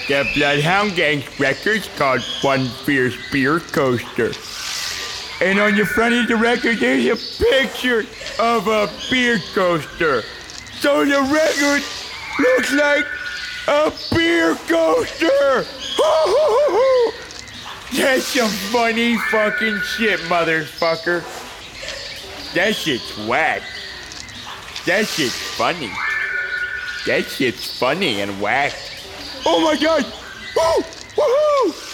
The Bloodhound Gang's record's called One Fierce Beer Coaster. And on the front of the record, there's a picture of a beer coaster. So the record looks like a beer coaster. That's some funny fucking shit, motherfucker. That shit's whack. That shit's funny. That shit's funny and whack. Oh my god! Woo! Woohoo!